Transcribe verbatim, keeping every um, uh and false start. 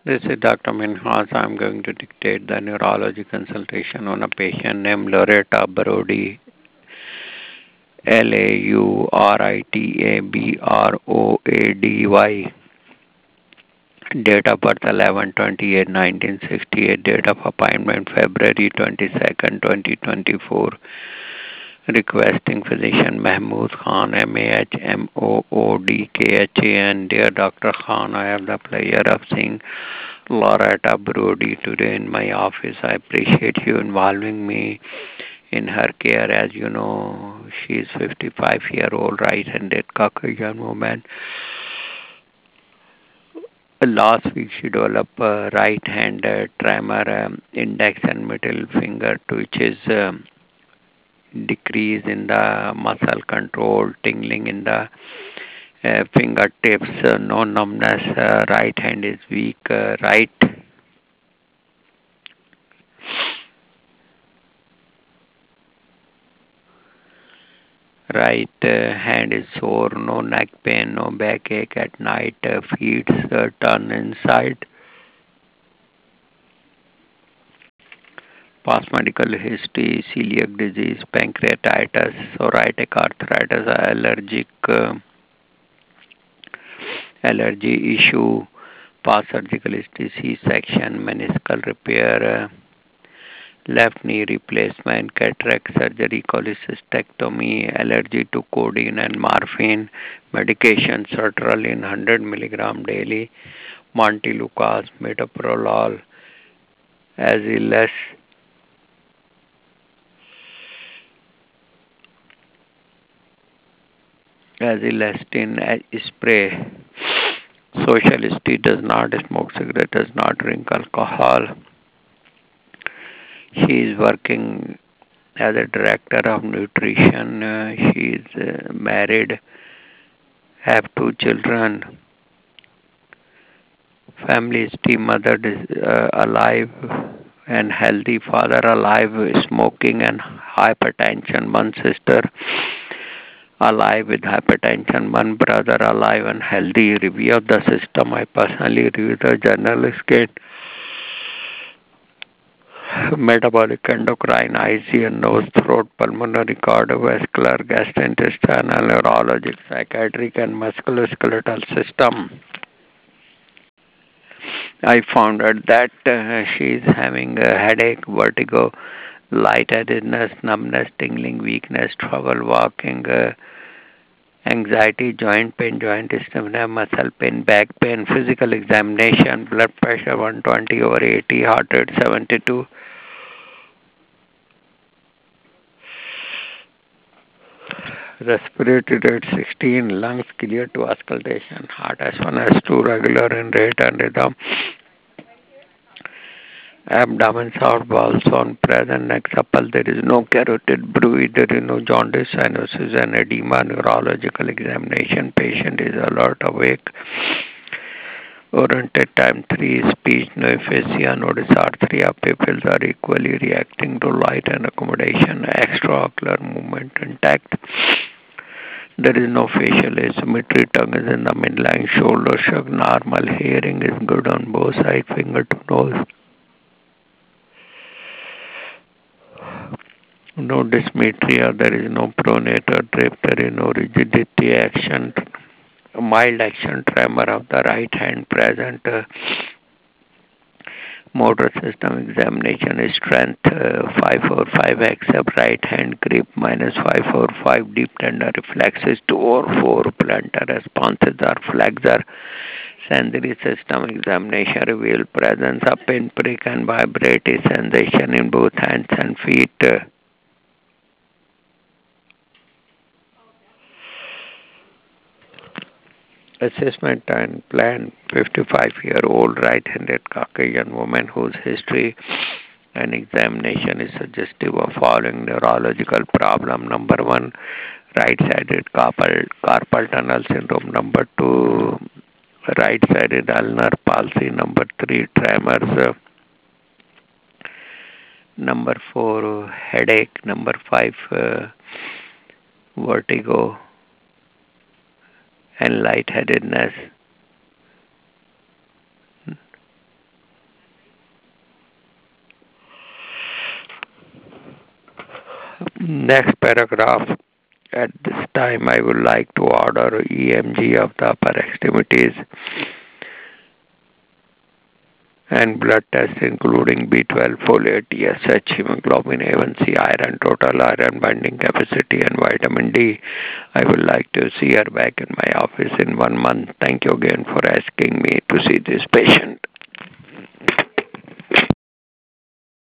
This is Doctor Minhas. I'm going to dictate the neurology consultation on a patient named Loretta Brody, L A U R I T A B R O A D Y. Date of birth eleven twenty-eight nineteen sixty-eight. Date of appointment February twenty-second, twenty twenty-four. Requesting physician Mahmood Khan, M A H M O O D K H A N. Dear Doctor Khan, I have the pleasure of seeing Loretta Brody today in my office. I appreciate you involving me in her care. As you know, she is fifty-five year old right-handed Caucasian woman. Last week she developed a right hand uh, tremor, um, index and middle finger twitches, um, decrease in the muscle control, tingling in the uh, fingertips, uh, no numbness, uh, right hand is weak, uh, right right uh, hand is sore, no neck pain, no backache at night, uh, feet uh, turn inside. Past medical history, celiac disease, pancreatitis, psoriatic arthritis, allergic uh, allergy issue, past surgical history, C-section, meniscal repair, uh, left knee replacement, cataract surgery, cholecystectomy, allergy to codeine and morphine, medication sertraline one hundred milligram daily, Montelukast, metoprolol, Azilas, Azilestin spray. Social history: does not smoke cigarette, does not drink alcohol. She is working as a director of nutrition. Uh, she is uh, married, have two children. Family history: mother is uh, alive and healthy, father alive, smoking and hypertension, one sister alive with hypertension, one brother alive and healthy. Review of the system: I personally review the journal scan, metabolic, endocrine, eye, ear, nose, throat, pulmonary, cardiovascular, gastrointestinal, neurologic, psychiatric, and musculoskeletal system. I found out that uh, she is having a headache, vertigo, lightheadedness, numbness, tingling, weakness, trouble walking, uh, anxiety, joint pain, joint stiffness, muscle pain, back pain, physical examination, blood pressure one twenty over eighty, heart rate seventy-two. Respiratory rate sixteen, lungs clear to auscultation, heart S one, S two regular in rate and rhythm, abdomen soft, balls on present, neck supple, there is no carotid bruit, there is no jaundice, cyanosis and edema, neurological examination, patient is alert, awake, oriented time three, speech, no aphasia, no dysarthria, pupils are equally reacting to light and accommodation, extraocular movement intact. There is no facial asymmetry, tongue is in the midline, shoulder shrug, normal, hearing is good on both sides, finger to nose. No dysmetria, there is no pronator drape, there is no rigidity action, mild action tremor of the right hand present, uh, motor system examination strength uh, five forty-five, accept right hand grip minus five forty-five, deep tender reflexes two or four, plantar responses are flexor, sensory system examination reveal presence of pinprick and vibratory sensation in both hands and feet. Uh, Assessment and plan: fifty-five year old right handed Caucasian woman whose history and examination is suggestive of following neurological problem. Number one, right sided carpal, carpal tunnel syndrome. Number two, right sided ulnar palsy. Number three, tremors. Uh, number four, headache. Number five, uh, vertigo and lightheadedness. Next paragraph. At this time, I would like to order E M G of the upper extremities and blood tests including B twelve, folate, T S H, hemoglobin A one C, iron, total iron binding capacity, and vitamin D. I would like to see her back in my office in one month. Thank you again for asking me to see this patient.